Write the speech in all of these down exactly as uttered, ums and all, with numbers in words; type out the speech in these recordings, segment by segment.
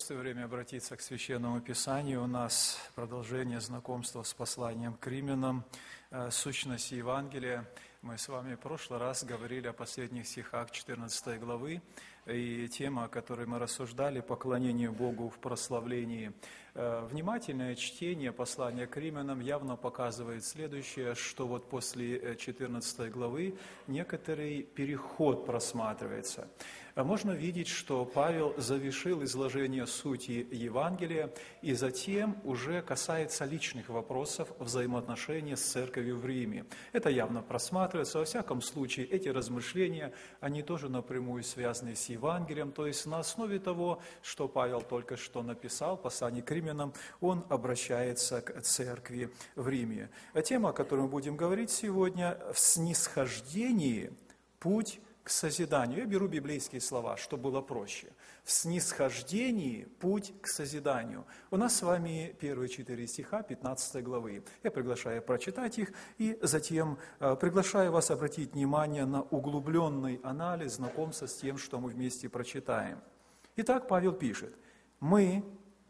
Пришло время обратиться к Священному Писанию. У нас продолжение знакомства с посланием к римлянам, сущности Евангелия. Мы с вами в прошлый раз говорили о последних стихах четырнадцатой главы, и тема, о которой мы рассуждали, поклонение Богу в прославлении. Внимательное чтение послания к римлянам явно показывает следующее, что вот после четырнадцатой главы некоторый переход просматривается. Можно видеть, что Павел завершил изложение сути Евангелия и затем уже касается личных вопросов взаимоотношений с церковью в Риме. Это явно просматривается. Во всяком случае, эти размышления, они тоже напрямую связаны с Евангелием, то есть на основе того, что Павел только что написал, послание к римлянам, он обращается к церкви в Риме. А тема, о которой мы будем говорить сегодня, в снисхождении путь к созиданию. Я беру библейские слова, чтобы было проще. В снисхождении путь к созиданию. У нас с вами первые четыре стиха пятнадцатой главы. Я приглашаю прочитать их и затем э, приглашаю вас обратить внимание на углубленный анализ, знакомство с тем, что мы вместе прочитаем. Итак, Павел пишет: «Мы,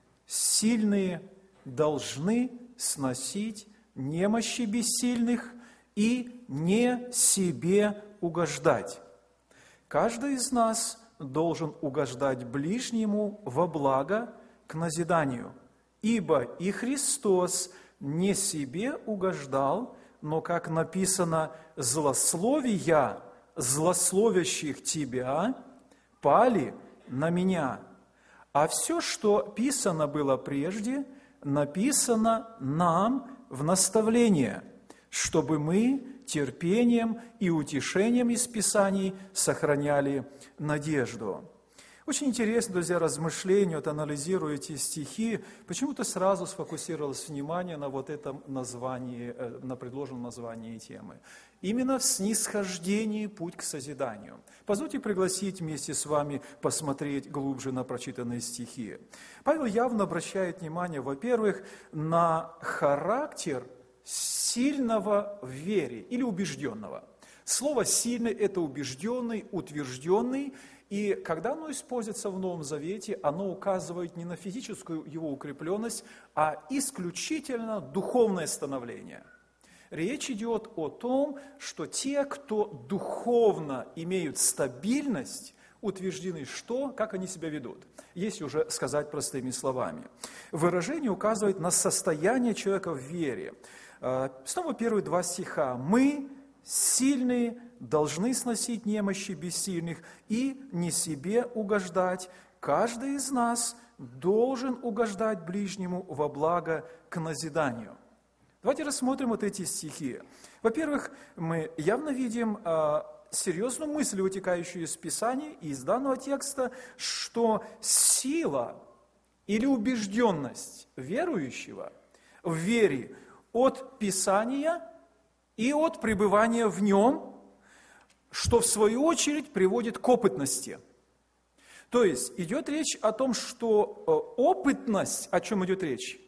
сильные, должны сносить немощи бессильных и не себе угождать. Каждый из нас должен угождать ближнему во благо к назиданию, ибо и Христос не себе угождал, но, как написано, злословия злословящих тебя пали на меня. А все, что писано было прежде, написано нам в наставление, чтобы мы терпением и утешением из Писаний сохраняли надежду». Очень интересно, друзья, размышления, вот анализируя эти стихи, почему-то сразу сфокусировалось внимание на вот этом названии, на предложенном названии темы. Именно в снисхождении путь к созиданию. Позвольте пригласить вместе с вами посмотреть глубже на прочитанные стихи. Павел явно обращает внимание, во-первых, на характер сильного в вере или убежденного. Слово «сильный» – это убежденный, утвержденный, и когда оно используется в Новом Завете, оно указывает не на физическую его укрепленность, а исключительно духовное становление. Речь идет о том, что те, кто духовно имеют стабильность, утверждены, что, как они себя ведут. Если уже сказать простыми словами. Выражение указывает на состояние человека в вере. Снова первые два стиха. «Мы, сильные, должны сносить немощи бессильных и не себе угождать. Каждый из нас должен угождать ближнему во благо к назиданию». Давайте рассмотрим вот эти стихи. Во-первых, мы явно видим э, серьезную мысль, вытекающую из Писания и из данного текста, что сила или убежденность верующего в вере от Писания и от пребывания в нем, что в свою очередь приводит к опытности. То есть идет речь о том, что опытность, о чем идет речь?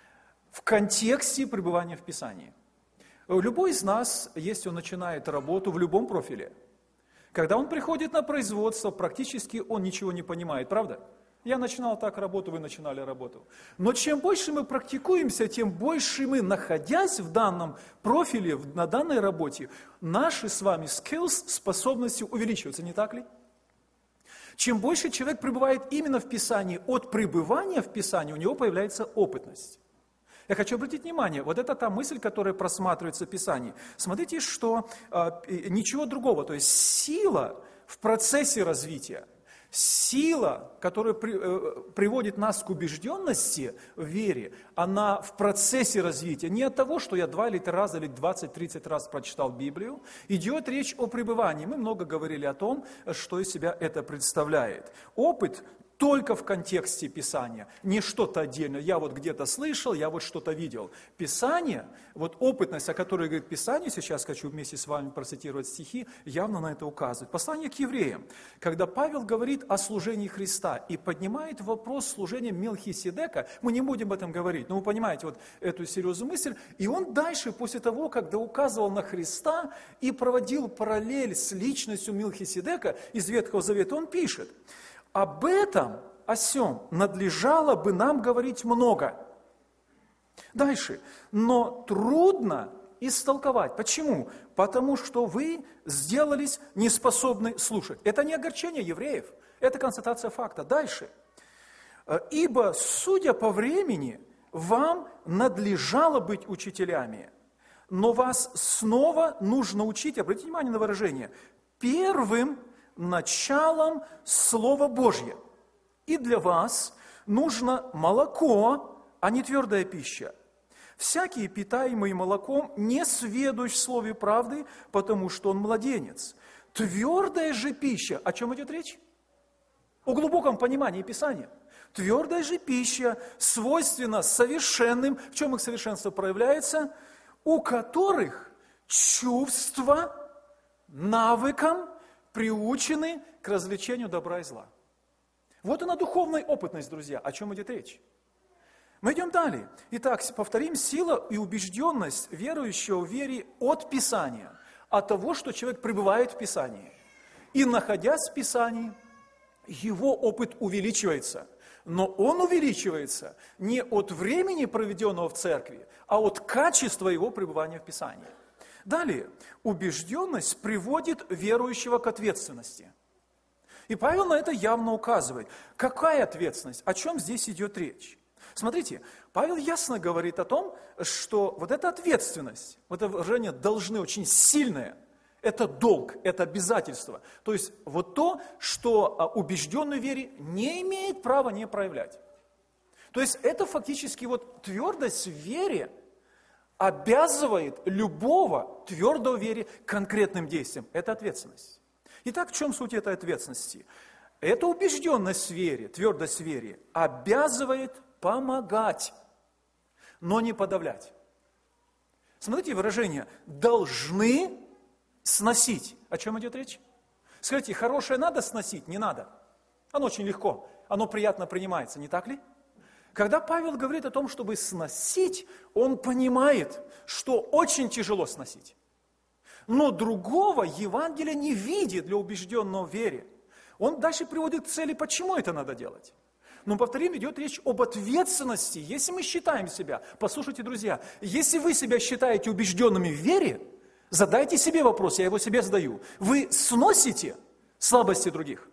В контексте пребывания в Писании. Любой из нас, если он начинает работу в любом профиле, когда он приходит на производство, практически он ничего не понимает, правда? Я начинал так работу, вы начинали работу. Но чем больше мы практикуемся, тем больше мы, находясь в данном профиле, на данной работе, наши с вами skills, способности увеличиваются, не так ли? Чем больше человек пребывает именно в Писании, от пребывания в Писании у него появляется опытность. Я хочу обратить внимание, вот это та мысль, которая просматривается в Писании. Смотрите, что э, ничего другого, то есть сила в процессе развития, сила, которая при, э, приводит нас к убежденности в вере, она в процессе развития, не от того, что я два или три раза, или двадцать-тридцать раз прочитал Библию, идет речь о пребывании. Мы много говорили о том, что из себя это представляет. Опыт только в контексте Писания, не что-то отдельно. Я вот где-то слышал, я вот что-то видел. Писание, вот опытность, о которой говорит Писание, сейчас хочу вместе с вами процитировать стихи, явно на это указывает. Послание к евреям, когда Павел говорит о служении Христа и поднимает вопрос служения Мелхиседека, мы не будем об этом говорить, но вы понимаете вот эту серьезную мысль, и он дальше, после того, когда указывал на Христа и проводил параллель с личностью Мелхиседека из Ветхого Завета, он пишет: об этом, о сем надлежало бы нам говорить много. Дальше. Но трудно истолковать. Почему? Потому что вы сделались неспособны слушать. Это не огорчение евреев, это констатация факта. Дальше. Ибо, судя по времени, вам надлежало быть учителями, но вас снова нужно учить, обратите внимание на выражение, первым началом Слова Божьего. И для вас нужно молоко, а не твердая пища. Всякий, питаемый молоком, не сведущ в слове правды, потому что он младенец. Твердая же пища, о чем идет речь? О глубоком понимании Писания. Твердая же пища свойственна совершенным, в чем их совершенство проявляется, у которых чувства навыкам приучены к развлечению добра и зла. Вот она духовная опытность, друзья, о чем идет речь. Мы идем далее. Итак, повторим, сила и убежденность верующего в вере от Писания, от того, что человек пребывает в Писании. И, находясь в Писании, его опыт увеличивается. Но он увеличивается не от времени, проведенного в церкви, а от качества его пребывания в Писании. Далее, убежденность приводит верующего к ответственности. И Павел на это явно указывает. Какая ответственность? О чем здесь идет речь? Смотрите, Павел ясно говорит о том, что вот эта ответственность, вот это выражение «должны» очень сильное, это долг, это обязательство. То есть вот то, что убежденный в вере не имеет права не проявлять. То есть это фактически вот твердость в вере обязывает любого твердого в вере к конкретным действиям. Это ответственность. Итак, в чем суть этой ответственности? Эта убежденность в вере, твердость в вере обязывает помогать, но не подавлять. Смотрите выражение «должны сносить». О чем идет речь? Скажите, хорошее надо сносить? Не надо. Оно очень легко, оно приятно принимается, не так ли? Когда Павел говорит о том, чтобы сносить, он понимает, что очень тяжело сносить. Но другого Евангелие не видит для убежденного в вере. Он дальше приводит к цели, почему это надо делать. Но, повторим, идет речь об ответственности. Если мы считаем себя, послушайте, друзья, если вы себя считаете убежденными в вере, задайте себе вопрос, я его себе задаю. Вы сносите слабости других?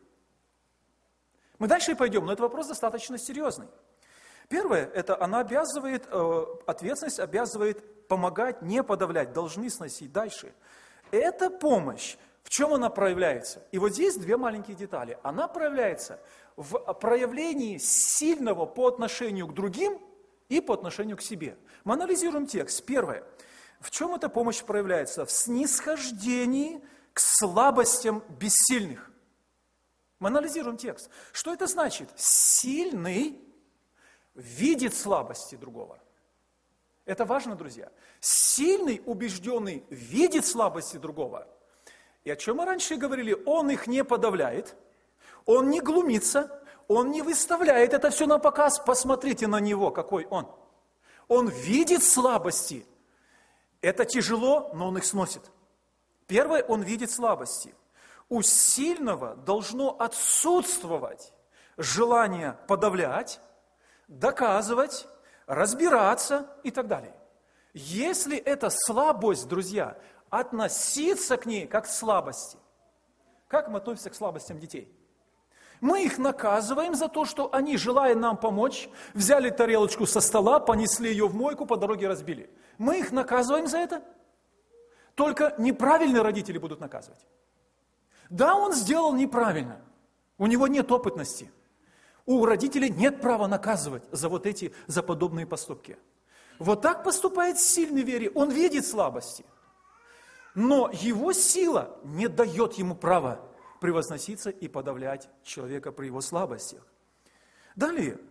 Мы дальше пойдем, но этот вопрос достаточно серьезный. Первое, это она обязывает, э, ответственность обязывает помогать, не подавлять, должны сносить. Дальше. Эта помощь, в чем она проявляется? И вот здесь две маленькие детали. Она проявляется в проявлении сильного по отношению к другим и по отношению к себе. Мы анализируем текст. Первое. В чем эта помощь проявляется? В снисхождении к слабостям бессильных. Мы анализируем текст. Что это значит? Сильный видит слабости другого. Это важно, друзья. Сильный, убежденный, видит слабости другого. И о чем мы раньше говорили, он их не подавляет, он не глумится, он не выставляет это все на показ. Посмотрите на него, какой он. Он видит слабости. Это тяжело, но он их сносит. Первое, он видит слабости. У сильного должно отсутствовать желание подавлять, доказывать, разбираться и так далее. Если эта слабость, друзья, относиться к ней как к слабости, как мы относимся к слабостям детей? Мы их наказываем за то, что они, желая нам помочь, взяли тарелочку со стола, понесли ее в мойку, по дороге разбили. Мы их наказываем за это? Только неправильные родители будут наказывать. Да, он сделал неправильно, у него нет опытности. У родителей нет права наказывать за вот эти, за подобные поступки. Вот так поступает сильный в вере, он видит слабости. Но его сила не дает ему права превозноситься и подавлять человека при его слабостях. Далее,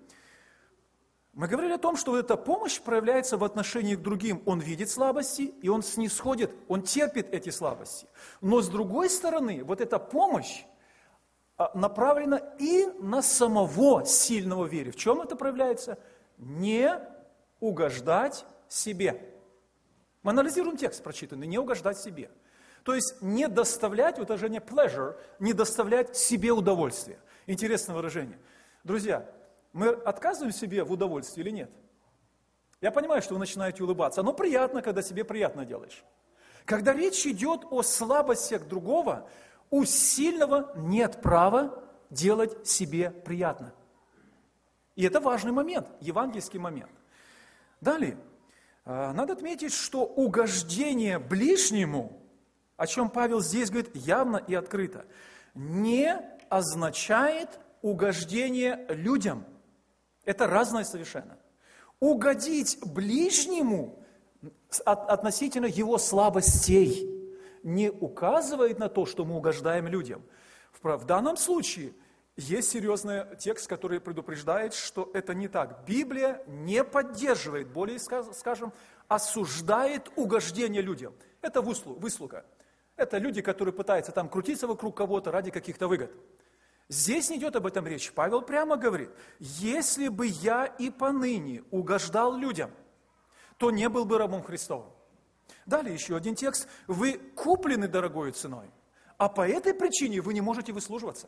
мы говорили о том, что вот эта помощь проявляется в отношении к другим. Он видит слабости, и он снисходит, он терпит эти слабости. Но с другой стороны, вот эта помощь направлена и на самого сильного в вере. В чем это проявляется? Не угождать себе. Мы анализируем текст прочитанный, не угождать себе. То есть не доставлять, вот выражение pleasure, не доставлять себе удовольствие. Интересное выражение. Друзья, мы отказываем себе в удовольствии или нет? Я понимаю, что вы начинаете улыбаться, но приятно, когда себе приятно делаешь. Когда речь идет о слабостях другого, у сильного нет права делать себе приятно. И это важный момент, евангельский момент. Далее, надо отметить, что угождение ближнему, о чем Павел здесь говорит явно и открыто, не означает угождение людям. Это разное совершенно. Угодить ближнему относительно его слабостей не указывает на то, что мы угождаем людям. В данном случае есть серьезный текст, который предупреждает, что это не так. Библия не поддерживает, более скажем, осуждает угождение людям. Это выслуга. Это люди, которые пытаются там крутиться вокруг кого-то ради каких-то выгод. Здесь не идет об этом речь. Павел прямо говорит, если бы я и поныне угождал людям, то не был бы рабом Христовым. Далее еще один текст. Вы куплены дорогою ценой, а по этой причине вы не можете выслуживаться.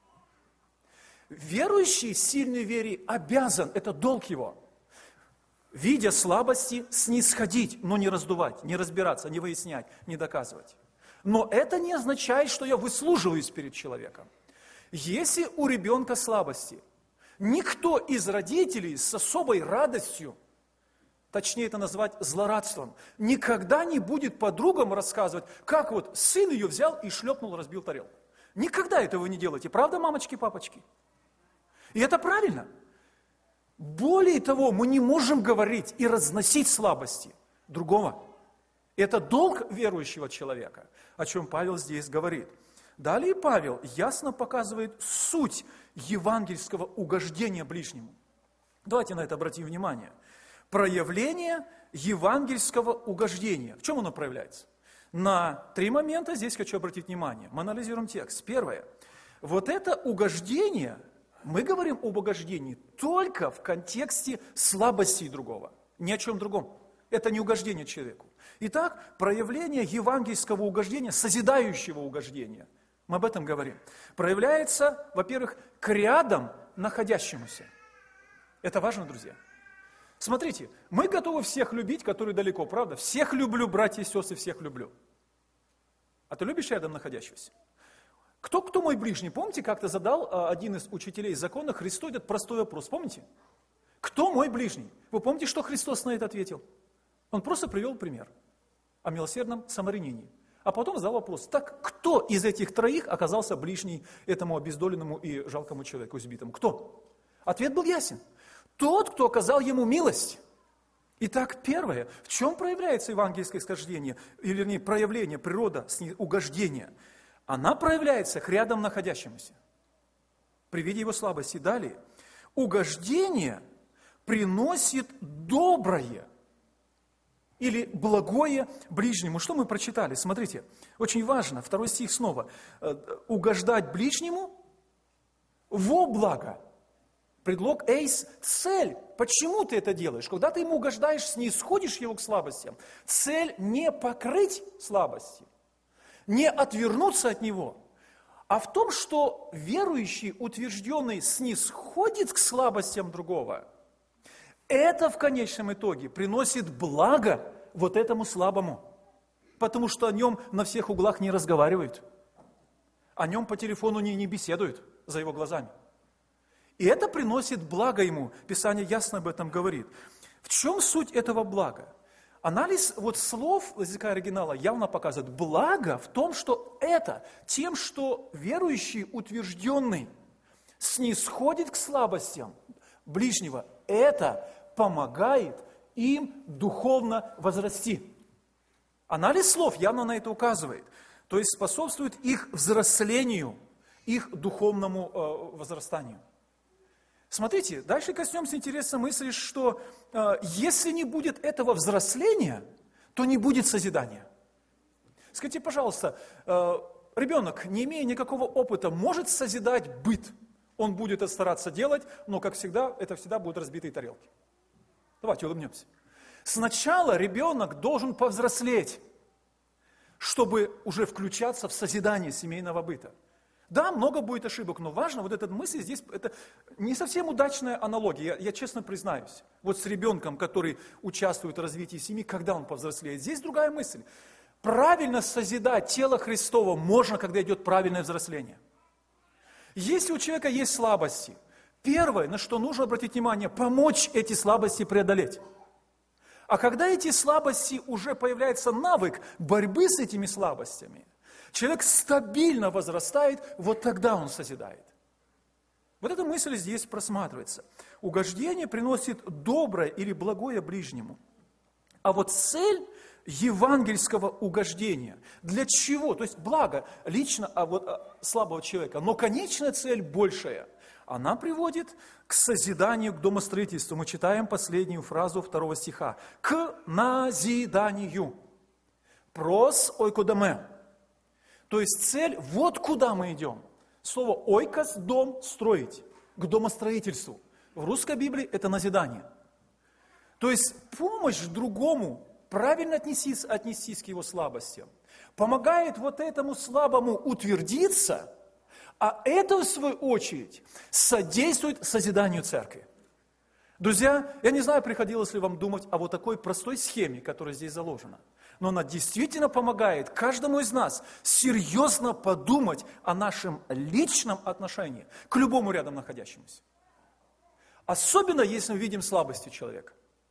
Верующий, сильный в вере, обязан, это долг его, видя слабости, снисходить, но не раздувать, не разбираться, не выяснять, не доказывать. Но это не означает, что я выслуживаюсь перед человеком. Если у ребенка слабости, никто из родителей с особой радостью, точнее это назвать злорадством, никогда не будет подругам рассказывать, как вот сын ее взял и шлепнул, разбил тарелку. Никогда этого не делайте, правда, мамочки, папочки? И это правильно. Более того, мы не можем говорить и разносить слабости другого. Это долг верующего человека, о чем Павел здесь говорит. Далее Павел ясно показывает суть евангельского угождения ближнему. Давайте на это обратим внимание. Проявление евангельского угождения. В чем оно проявляется? На три момента здесь хочу обратить внимание. Мы анализируем текст. Первое. Вот это угождение, мы говорим об угождении только в контексте слабостей другого, ни о чем другом. Это не угождение человеку. Итак, проявление евангельского угождения, созидающего угождения, мы об этом говорим, проявляется, во-первых, к рядом находящемуся. Это важно, друзья. Смотрите, мы готовы всех любить, которые далеко, правда? Всех люблю, братья и сестры, всех люблю. А ты любишь рядом находящегося? Кто, кто мой ближний? Помните, как-то задал один из учителей закона Христу этот простой вопрос, помните? Кто мой ближний? Вы помните, что Христос на это ответил? Он просто привел пример о милосердном самарянине. А потом задал вопрос, так кто из этих троих оказался ближний этому обездоленному и жалкому человеку избитому? Кто? Ответ был ясен. Тот, кто оказал ему милость. Итак, первое, в чем проявляется евангельское схождение, или вернее, проявление, природа угождения? Она проявляется к рядом находящемуся, при виде его слабости. Далее, угождение приносит доброе или благое ближнему. Что мы прочитали? Смотрите, очень важно, второй стих снова. Угождать ближнему во благо. Предлог эйс – цель. Почему ты это делаешь? Когда ты ему угождаешь, снисходишь его к слабостям. Цель не покрыть слабости, не отвернуться от него, а в том, что верующий, утвержденный, снисходит к слабостям другого. Это в конечном итоге приносит благо вот этому слабому, потому что о нем на всех углах не разговаривают, о нем по телефону не, не беседуют за его глазами. И это приносит благо ему. Писание ясно об этом говорит. В чем суть этого блага? Анализ вот слов языка оригинала явно показывает. Благо в том, что это тем, что верующий, утвержденный, снисходит к слабостям ближнего, это помогает им духовно возрасти. Анализ слов явно на это указывает. То есть способствует их взрослению, их духовному э, возрастанию. Смотрите, дальше коснемся интересной мысли, что э, если не будет этого взросления, то не будет созидания. Скажите, пожалуйста, э, ребенок, не имея никакого опыта, может созидать быт? Он будет это стараться делать, но, как всегда, это всегда будут разбитые тарелки. Давайте улыбнемся. Сначала ребенок должен повзрослеть, чтобы уже включаться в созидание семейного быта. Да, много будет ошибок, но важно, вот эта мысль здесь, это не совсем удачная аналогия, я, я честно признаюсь. Вот с ребенком, который участвует в развитии семьи, когда он повзрослеет. Здесь другая мысль. Правильно созидать тело Христово можно, когда идет правильное взросление. Если у человека есть слабости, первое, на что нужно обратить внимание, помочь эти слабости преодолеть. А когда эти слабости, уже появляется навык борьбы с этими слабостями, человек стабильно возрастает, вот тогда он созидает. Вот эта мысль здесь просматривается. Угождение приносит доброе или благое ближнему. А вот цель евангельского угождения, для чего? То есть благо лично а вот, а, слабого человека, но конечная цель большая. Она приводит к созиданию, к домостроительству. Мы читаем последнюю фразу второго стиха. К назиданию. Прос ойкодоме. То есть цель, вот куда мы идем. Слово ойкос – дом, строить, к домостроительству. В русской Библии это назидание. То есть помощь другому, правильно отнестись, отнестись к его слабостям, помогает вот этому слабому утвердиться, а это, в свою очередь, содействует созиданию церкви. Друзья, я не знаю, приходилось ли вам думать о вот такой простой схеме, которая здесь заложена, но она действительно помогает каждому из нас серьезно подумать о нашем личном отношении к любому рядом находящемуся. Особенно, если мы видим слабости человека.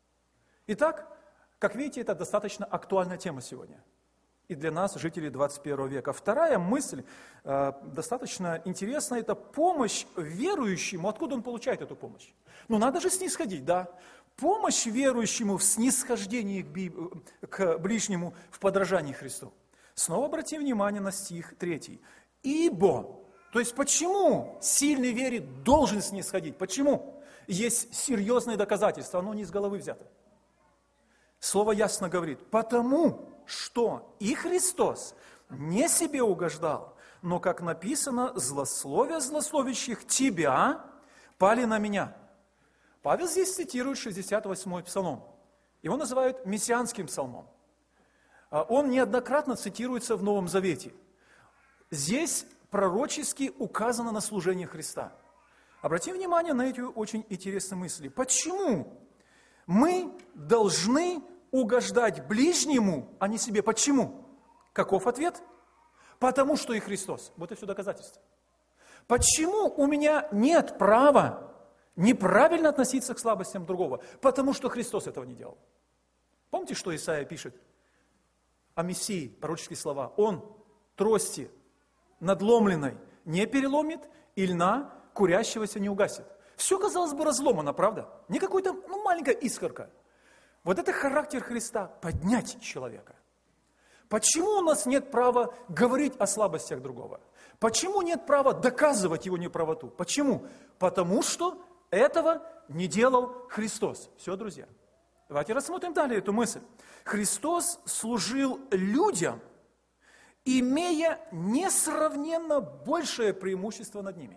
Итак, как видите, это достаточно актуальная тема сегодня. И для нас, жителей двадцать первого века. Вторая мысль, э, достаточно интересная, это помощь верующему. Откуда он получает эту помощь? Ну, надо же снисходить, да. Помощь верующему в снисхождении к, би... к ближнему в подражании Христу. Снова обратим внимание на стих третий. Ибо, то есть почему сильный верит должен снисходить? Почему? Есть серьезные доказательства, оно не из головы взято. Слово ясно говорит, потому что и Христос не себе угождал, но, как написано, злословия злословящих тебя пали на меня. Павел здесь цитирует шестьдесят восьмой псалом. Его называют мессианским псалмом. Он неоднократно цитируется в Новом Завете. Здесь пророчески указано на служение Христа. Обратим внимание на эти очень интересные мысли. Почему мы должны угождать ближнему, а не себе? Почему? Каков ответ? Потому что и Христос. Вот и все доказательство. Почему у меня нет права неправильно относиться к слабостям другого? Потому что Христос этого не делал. Помните, что Исаия пишет о Мессии, пророческие слова? Он трости надломленной не переломит, и льна курящегося не угасит. Все, казалось бы, разломано, правда? Не какой-то, ну, маленькая искорка. Вот это характер Христа – поднять человека. Почему у нас нет права говорить о слабостях другого? Почему нет права доказывать его неправоту? Почему? Потому что этого не делал Христос. Все, друзья. Давайте рассмотрим далее эту мысль. Христос служил людям, имея несравненно большее преимущество над ними.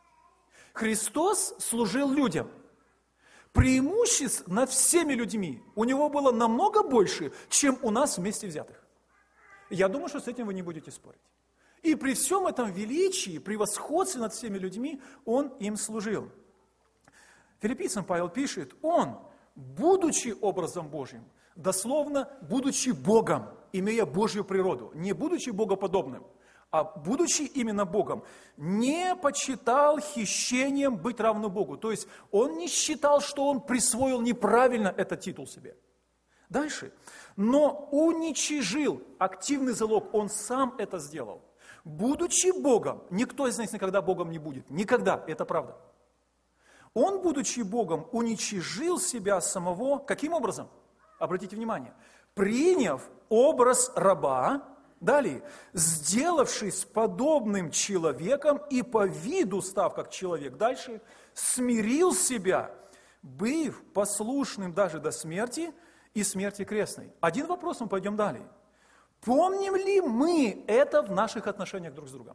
Христос служил людям. Преимуществ над всеми людьми у него было намного больше, чем у нас вместе взятых. Я думаю, что с этим вы не будете спорить. И при всем этом величии, превосходстве над всеми людьми, он им служил. Филиппийцам Павел пишет, он, будучи образом Божьим, дословно, будучи Богом, имея Божью природу, не будучи богоподобным, а будучи именно Богом, не почитал хищением быть равным Богу. То есть он не считал, что он присвоил неправильно этот титул себе. Дальше. Но уничижил активный залог, он сам это сделал. Будучи Богом, никто из нас никогда Богом не будет. Никогда, это правда. Он, будучи Богом, уничижил себя самого. Каким образом? Обратите внимание. Приняв образ раба, далее, сделавшись подобным человеком и по виду став как человек, дальше, смирил себя, быв послушным даже до смерти и смерти крестной. Один вопрос, мы пойдем далее. Помним ли мы это в наших отношениях друг с другом?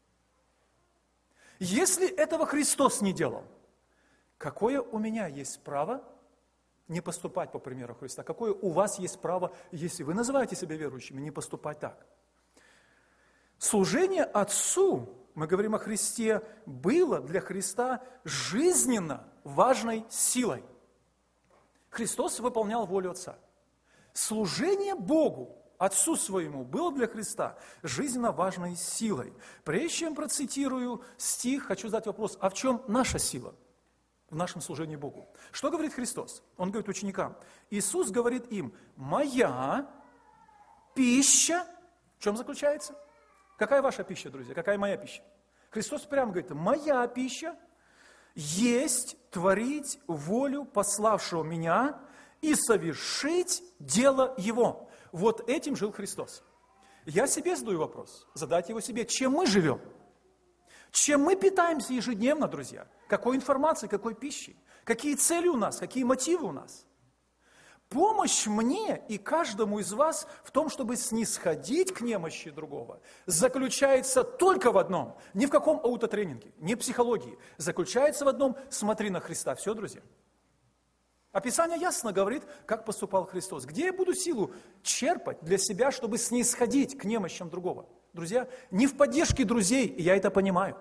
Если этого Христос не делал, какое у меня есть право не поступать по примеру Христа? Какое у вас есть право, если вы называете себя верующими, не поступать так? Служение Отцу мы говорим о Христе, было для Христа жизненно важной силой. Христос выполнял волю Отца. Служение Богу, Отцу Своему, было для Христа жизненно важной силой. Прежде чем процитирую стих, хочу задать вопрос, а в чем наша сила в нашем служении Богу? Что говорит Христос? Он говорит ученикам. Иисус говорит им, моя пища, в чем заключается? Какая ваша пища, друзья? Какая моя пища? Христос прямо говорит, моя пища есть творить волю пославшего меня и совершить дело Его. Вот этим жил Христос. Я себе задаю вопрос, задать его себе, чем мы живем? Чем мы питаемся ежедневно, друзья? Какой информацией, какой пищей? Какие цели у нас, какие мотивы у нас? Помощь мне и каждому из вас в том, чтобы снисходить к немощи другого, заключается только в одном. Ни в каком аутотренинге, ни в психологии. Заключается в одном – смотри на Христа. Все, друзья. Описание ясно говорит, как поступал Христос. Где я буду силу черпать для себя, чтобы снисходить к немощам другого? Друзья, не в поддержке друзей, и я это понимаю.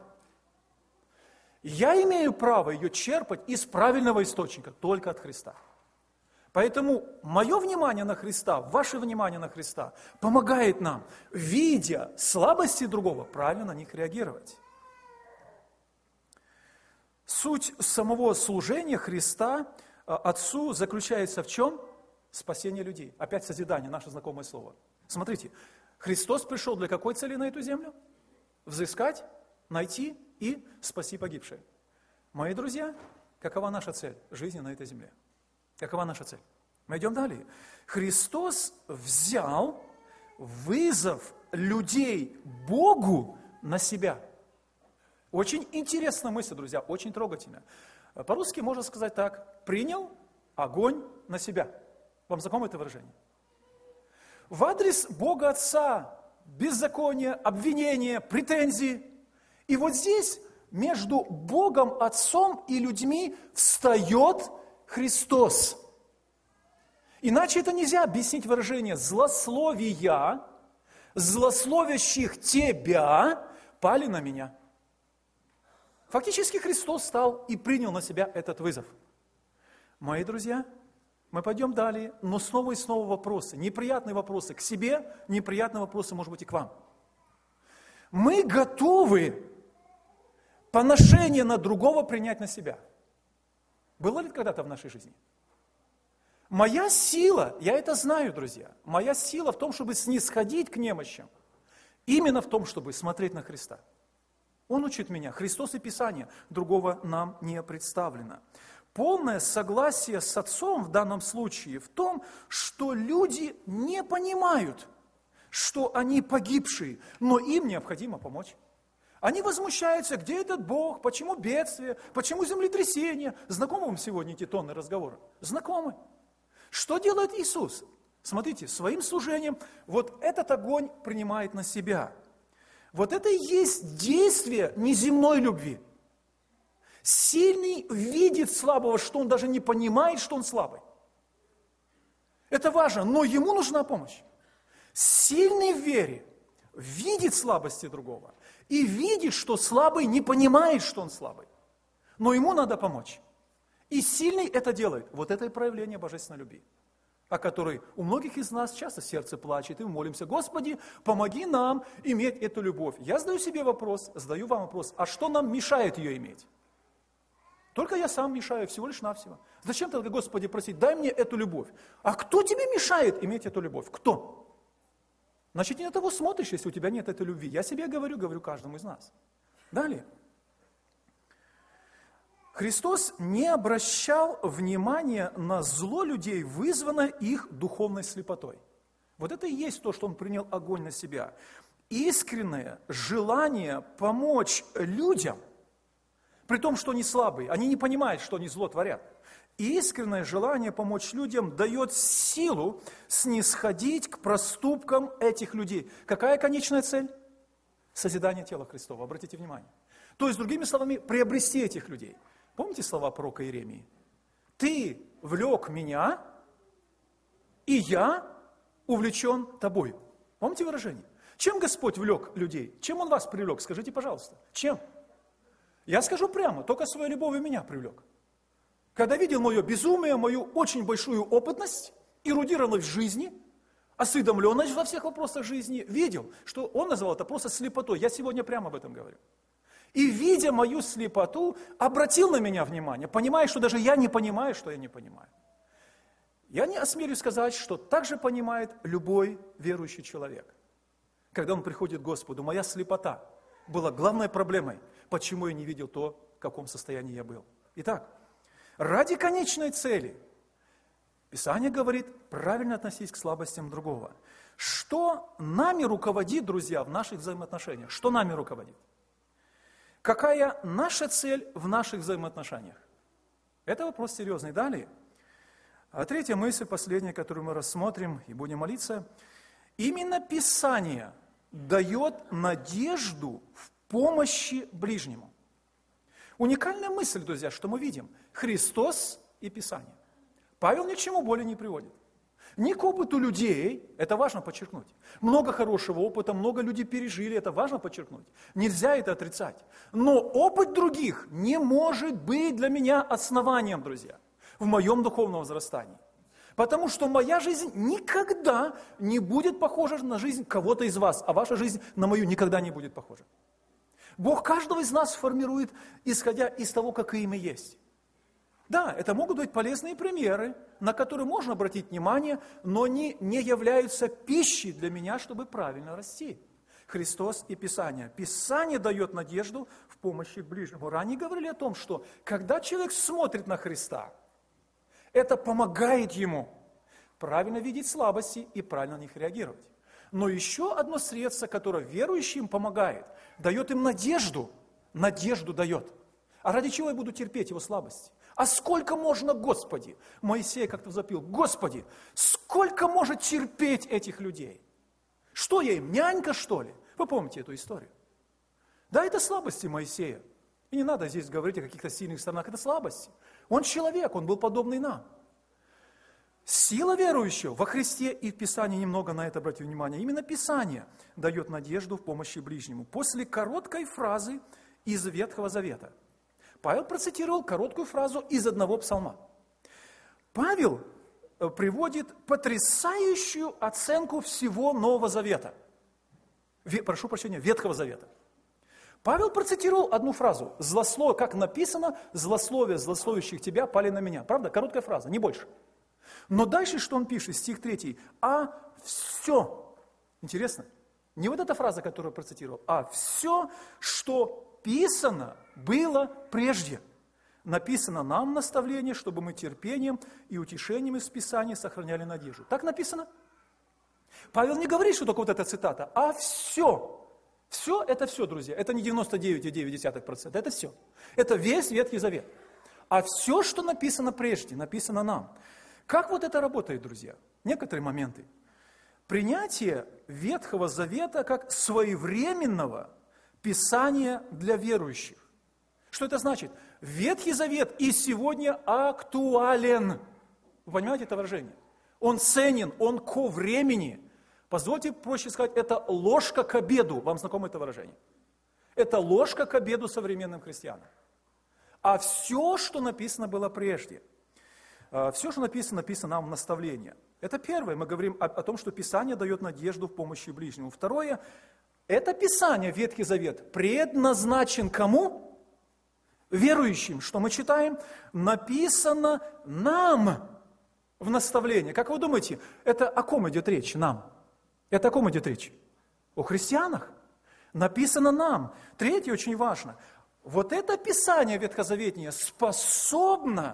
Я имею право ее черпать из правильного источника, только от Христа. Поэтому мое внимание на Христа, ваше внимание на Христа помогает нам, видя слабости другого, правильно на них реагировать. Суть самого служения Христа Отцу заключается в чем? Спасение людей. Опять созидание, наше знакомое слово. Смотрите, Христос пришел для какой цели на эту землю? Взыскать, найти и спасти погибшие. Мои друзья, какова наша цель жизни на этой земле? Какова наша цель? Мы идем далее. Христос взял вызов людей Богу на себя. Очень интересная мысль, друзья, очень трогательная. По-русски можно сказать так: принял огонь на себя. Вам знакомо это выражение? В адрес Бога Отца беззаконие, обвинение, претензии. И вот здесь между Богом Отцом и людьми встает Христос. Иначе это нельзя объяснить выражение злословия, злословящих тебя пали на меня. Фактически Христос стал и принял на себя этот вызов. Мои друзья, мы пойдем далее, но снова и снова вопросы, неприятные вопросы к себе, неприятные вопросы, может быть, и к вам. Мы готовы поношение на другого принять на себя. Было ли это когда-то в нашей жизни? Моя сила, я это знаю, друзья, моя сила в том, чтобы снисходить к немощам, именно в том, чтобы смотреть на Христа. Он учит меня, Христос и Писание, другого нам не представлено. Полное согласие с Отцом в данном случае в том, что люди не понимают, что они погибшие, но им необходимо помочь. Они возмущаются, где этот Бог, почему бедствие, почему землетрясение. Знакомы вам сегодня эти тонны разговора? Знакомы. Что делает Иисус? Смотрите, своим служением вот этот огонь принимает на себя. Вот это и есть действие неземной любви. Сильный видит слабого, что он даже не понимает, что он слабый. Это важно, но ему нужна помощь. Сильный в вере видит слабости другого и видит, что слабый не понимает, что он слабый. Но ему надо помочь. И сильный это делает. Вот это и проявление божественной любви, о которой у многих из нас часто сердце плачет, и мы молимся: Господи, помоги нам иметь эту любовь. Я задаю себе вопрос, задаю вам вопрос, а что нам мешает ее иметь? Только я сам мешаю, всего лишь навсего. Зачем тогда, Господи, просить, дай мне эту любовь? А кто тебе мешает иметь эту любовь? Кто? Значит, не на того смотришь, если у тебя нет этой любви. Я себе говорю, говорю каждому из нас. Далее. Христос не обращал внимания на зло людей, вызванное их духовной слепотой. Вот это и есть то, что Он принял огонь на себя. Искреннее желание помочь людям, при том, что они слабые, они не понимают, что они зло творят. Искреннее желание помочь людям дает силу снисходить к проступкам этих людей. Какая конечная цель? Созидание тела Христова, обратите внимание. То есть, другими словами, приобрести этих людей. Помните слова пророка Иеремии? «Ты влек меня, и я увлечен тобою». Помните выражение? Чем Господь влек людей? Чем Он вас привлек? Скажите, пожалуйста. Чем? Я скажу прямо, только своей любовью меня привлек. Когда видел мое безумие, мою очень большую опытность, эрудированность в жизни, осведомленность во всех вопросах жизни, видел, что Он назвал это просто слепотой. Я сегодня прямо об этом говорю. И, видя мою слепоту, обратил на меня внимание, понимая, что даже я не понимаю, что я не понимаю. Я не осмелюсь сказать, что так же понимает любой верующий человек. Когда он приходит к Господу, моя слепота была главной проблемой, почему я не видел то, в каком состоянии я был. Итак, ради конечной цели Писание говорит, правильно относись к слабостям другого. Что нами руководит, друзья, в наших взаимоотношениях? Что нами руководит? Какая наша цель в наших взаимоотношениях? Это вопрос серьезный. Далее. А третья мысль, последняя, которую мы рассмотрим и будем молиться. Именно Писание дает надежду в помощи ближнему. Уникальная мысль, друзья, что мы видим. Христос и Писание. Павел ни к чему более не приводит. Ни к опыту людей, это важно подчеркнуть. Много хорошего опыта, много людей пережили, это важно подчеркнуть. Нельзя это отрицать. Но опыт других не может быть для меня основанием, друзья, в моем духовном возрастании. Потому что моя жизнь никогда не будет похожа на жизнь кого-то из вас, а ваша жизнь на мою никогда не будет похожа. Бог каждого из нас формирует, исходя из того, какие мы есть. Да, это могут быть полезные примеры, на которые можно обратить внимание, но они не являются пищей для меня, чтобы правильно расти. Христос и Писание. Писание дает надежду в помощи ближнему. Ранее говорили о том, что когда человек смотрит на Христа, это помогает ему правильно видеть слабости и правильно на них реагировать. Но еще одно средство, которое верующим помогает, дает им надежду, надежду дает. А ради чего я буду терпеть его слабости? А сколько можно, Господи? Моисей как-то запил, Господи, сколько может терпеть этих людей? Что я им, нянька, что ли? Вы помните эту историю? Да, это слабости Моисея. И не надо здесь говорить о каких-то сильных сторонах, это слабости. Он человек, он был подобный нам. Сила верующего во Христе и в Писании, немного на это обратите внимание, именно Писание дает надежду в помощи ближнему. После короткой фразы из Ветхого Завета. Павел процитировал короткую фразу из одного псалма. Павел приводит потрясающую оценку всего Нового Завета. Прошу прощения, Ветхого Завета. Павел процитировал одну фразу. Злословие, как написано, злословие злословящих тебя пали на меня. Правда? Короткая фраза, не больше. Но дальше, что он пишет, стих третий. А все, интересно, не вот эта фраза, которую я процитировал, а все, что писано было прежде. Написано нам наставление, чтобы мы терпением и утешением из Писания сохраняли надежду. Так написано? Павел не говорит, что только вот эта цитата, а все. Все это все, друзья. Это не девяносто девять целых девять десятых процента, это все. Это весь Ветхий Завет. А все, что написано прежде, написано нам. Как вот это работает, друзья? Некоторые моменты. Принятие Ветхого Завета как своевременного Писания для верующих. Что это значит? Ветхий Завет и сегодня актуален. Вы понимаете это выражение? Он ценен, он ко времени. Позвольте проще сказать, это ложка к обеду. Вам знакомо это выражение? Это ложка к обеду современным христианам. А все, что написано было прежде, все, что написано, написано нам в наставлении. Это первое, мы говорим о, о том, что Писание дает надежду в помощи ближнему. Второе, это Писание, Ветхий Завет, предназначен кому? Верующим. Что мы читаем? Написано нам в наставлении. Как вы думаете, это о ком идет речь? Нам. Это о ком идет речь? О христианах. Написано нам. Третье, очень важно. Вот это Писание ветхозаветное способно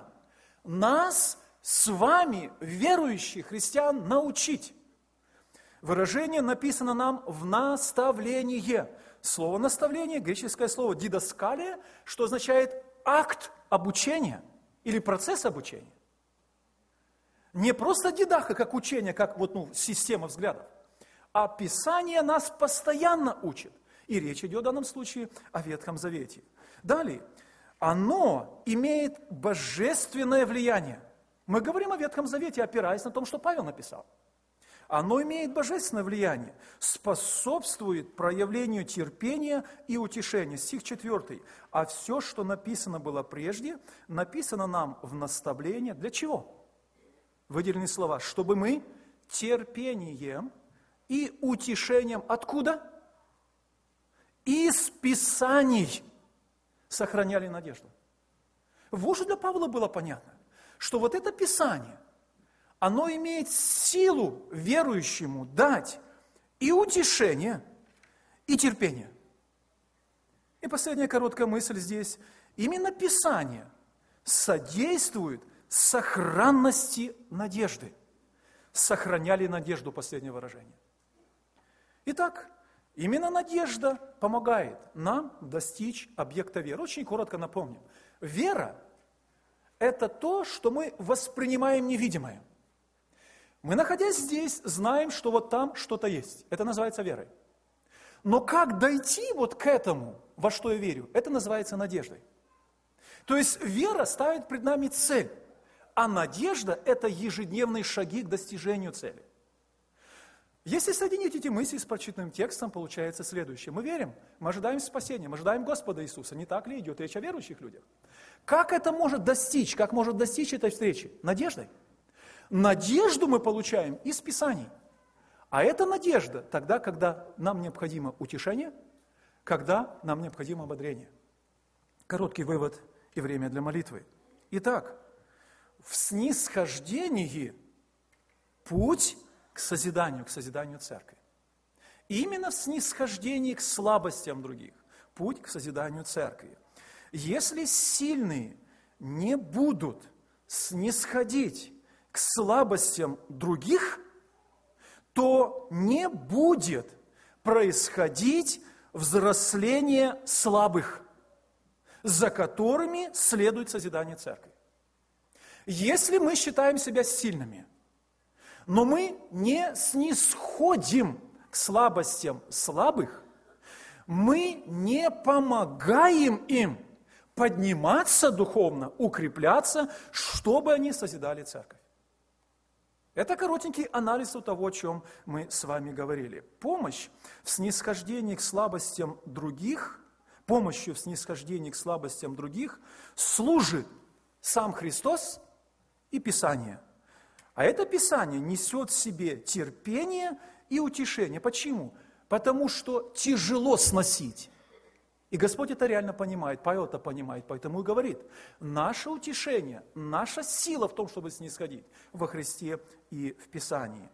нас с вами, верующих христиан, научить. Выражение написано нам в наставлении. Слово наставление, греческое слово дидаскалия, что означает акт обучения или процесс обучения. Не просто дидаха, как учение, как вот, ну, система взглядов, а Писание нас постоянно учит. И речь идет в данном случае о Ветхом Завете. Далее, оно имеет божественное влияние. Мы говорим о Ветхом Завете, опираясь на том, что Павел написал. Оно имеет божественное влияние, способствует проявлению терпения и утешения. Стих четвертый. А все, что написано было прежде, написано нам в наставление. Для чего? Выделены слова. Чтобы мы терпением и утешением откуда? Из Писаний сохраняли надежду. Вот что для Павла было понятно, что вот это Писание, оно имеет силу верующему дать и утешение, и терпение. И последняя короткая мысль здесь. Именно Писание содействует сохранности надежды. Сохраняли надежду, последнее выражение. Итак, именно надежда помогает нам достичь объекта веры. Очень коротко напомню. Вера – это то, что мы воспринимаем невидимое. Мы, находясь здесь, знаем, что вот там что-то есть. Это называется верой. Но как дойти вот к этому, во что я верю, это называется надеждой. То есть вера ставит пред нами цель, а надежда – это ежедневные шаги к достижению цели. Если соединить эти мысли с прочитанным текстом, получается следующее. Мы верим, мы ожидаем спасения, мы ожидаем Господа Иисуса. Не так ли идет речь о верующих людях? Как это может достичь? Как может достичь этой встречи? Надеждой. Надежду мы получаем из Писаний. А это надежда тогда, когда нам необходимо утешение, когда нам необходимо ободрение. Короткий вывод и время для молитвы. Итак, в снисхождении путь к созиданию, к созиданию церкви. И именно в снисхождении к слабостям других путь к созиданию церкви. Если сильные не будут снисходить к слабостям других, то не будет происходить взросление слабых, за которыми следует созидание церкви. Если мы считаем себя сильными, но мы не снисходим к слабостям слабых, мы не помогаем им подниматься духовно, укрепляться, чтобы они созидали церковь. Это коротенький анализ того, о чем мы с вами говорили. Помощь в снисхождении к слабостям других, помощью в снисхождении к слабостям других служит сам Христос и Писание. А это Писание несет в себе терпение и утешение. Почему? Потому что тяжело сносить. И Господь это реально понимает, Павел это понимает, поэтому и говорит, наше утешение, наша сила в том, чтобы снисходить во Христе и в Писании.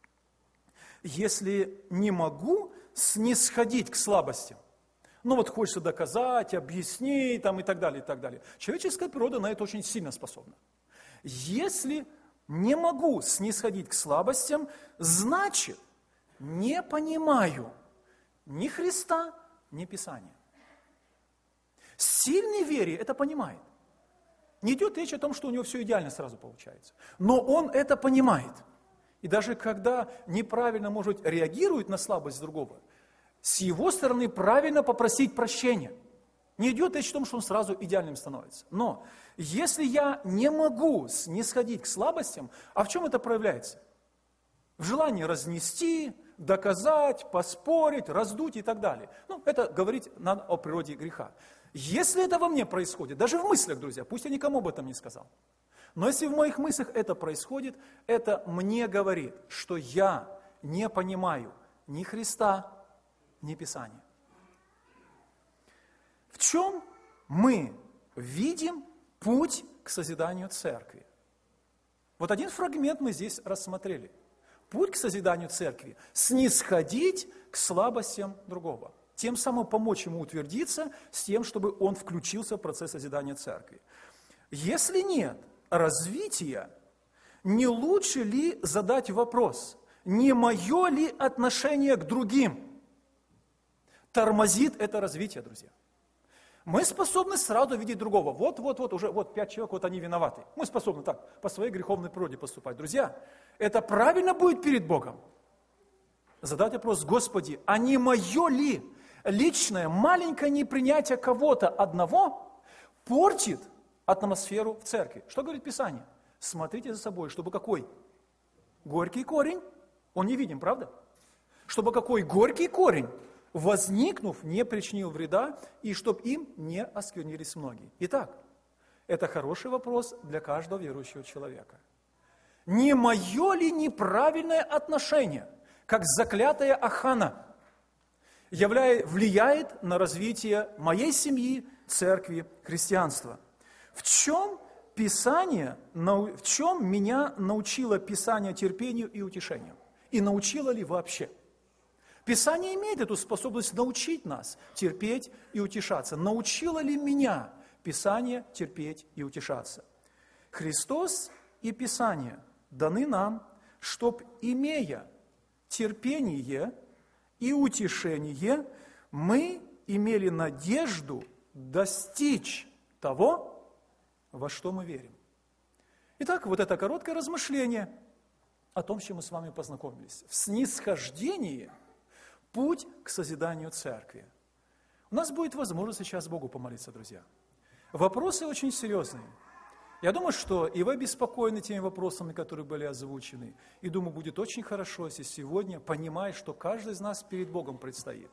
Если не могу снисходить к слабостям, ну вот хочется доказать, объяснить там, и так далее, и так далее. Человеческая природа на это очень сильно способна. Если не могу снисходить к слабостям, значит, не понимаю ни Христа, ни Писания. Сильный в вере это понимает. Не идет речь о том, что у него все идеально сразу получается. Но он это понимает. И даже когда неправильно, может быть, реагирует на слабость другого, с его стороны правильно попросить прощения. Не идет речь о том, что он сразу идеальным становится. Но если я не могу снисходить к слабостям, а в чем это проявляется? В желании разнести, доказать, поспорить, раздуть и так далее. Ну, это говорить надо о природе греха. Если это во мне происходит, даже в мыслях, друзья, пусть я никому об этом не сказал, но если в моих мыслях это происходит, это мне говорит, что я не понимаю ни Христа, ни Писания. В чем мы видим путь к созиданию церкви? Вот один фрагмент мы здесь рассмотрели. Путь к созиданию церкви – снисходить к слабостям другого. Тем самым помочь ему утвердиться с тем, чтобы он включился в процесс созидания церкви. Если нет развития, не лучше ли задать вопрос, не мое ли отношение к другим тормозит это развитие, друзья? Мы способны сразу видеть другого. Вот, вот, вот, уже вот пять человек, вот они виноваты. Мы способны так, по своей греховной природе поступать. Друзья, это правильно будет перед Богом? Задать вопрос, Господи, а не мое ли личное маленькое непринятие кого-то одного портит атмосферу в церкви? Что говорит Писание? Смотрите за собой, чтобы какой? Горький корень Он не видим, правда? Чтобы какой горький корень, возникнув, не причинил вреда, и чтоб им не осквернились многие. Итак, это хороший вопрос для каждого верующего человека. Не мое ли неправильное отношение, как заклятая Ахана, являет, влияет на развитие моей семьи, церкви, христианства? В чем Писание, в чем меня научило Писание терпению и утешению? И научило ли вообще? Писание имеет эту способность научить нас терпеть и утешаться. Научило ли меня Писание терпеть и утешаться? Христос и Писание даны нам, чтоб, имея терпение и утешение, мы имели надежду достичь того, во что мы верим. Итак, вот это короткое размышление о том, с чем мы с вами познакомились. В снисхождении путь к созиданию церкви. У нас будет возможность сейчас Богу помолиться, друзья. Вопросы очень серьезные. Я думаю, что и вы обеспокоены теми вопросами, которые были озвучены. И думаю, будет очень хорошо, если сегодня понимаешь, что каждый из нас перед Богом предстоит.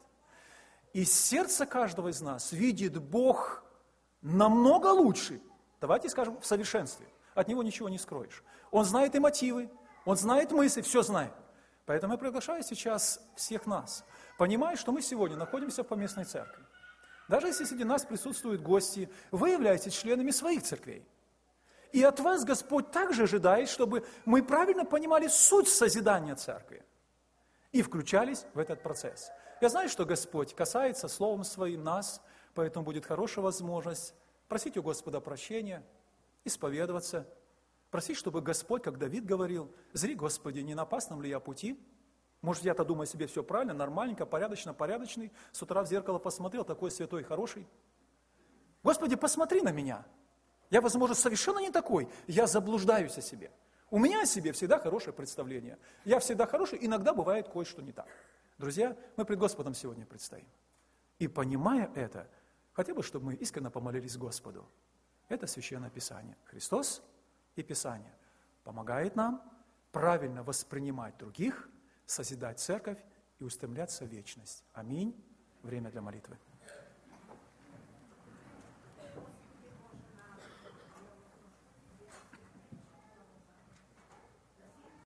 И сердце каждого из нас видит Бог намного лучше. Давайте скажем, в совершенстве. От Него ничего не скроешь. Он знает и мотивы, Он знает мысли, все знает. Поэтому я приглашаю сейчас всех нас, понимая, что мы сегодня находимся в поместной церкви. Даже если среди нас присутствуют гости, вы являетесь членами своих церквей. И от вас Господь также ожидает, чтобы мы правильно понимали суть созидания церкви и включались в этот процесс. Я знаю, что Господь касается Словом Своим нас, поэтому будет хорошая возможность просить у Господа прощения, исповедоваться, просить, чтобы Господь, как Давид говорил, «Зри, Господи, не на опасном ли я пути?» Может, я-то думаю себе все правильно, нормальненько, порядочно, порядочный, с утра в зеркало посмотрел, такой святой, хороший. Господи, посмотри на меня. Я, возможно, совершенно не такой, я заблуждаюсь о себе. У меня о себе всегда хорошее представление. Я всегда хороший, иногда бывает кое-что не так. Друзья, мы пред Господом сегодня предстоим. И понимая это, хотя бы, чтобы мы искренне помолились Господу. Это Священное Писание. Христос и Писание помогает нам правильно воспринимать других, созидать церковь и устремляться в вечность. Аминь. Время для молитвы.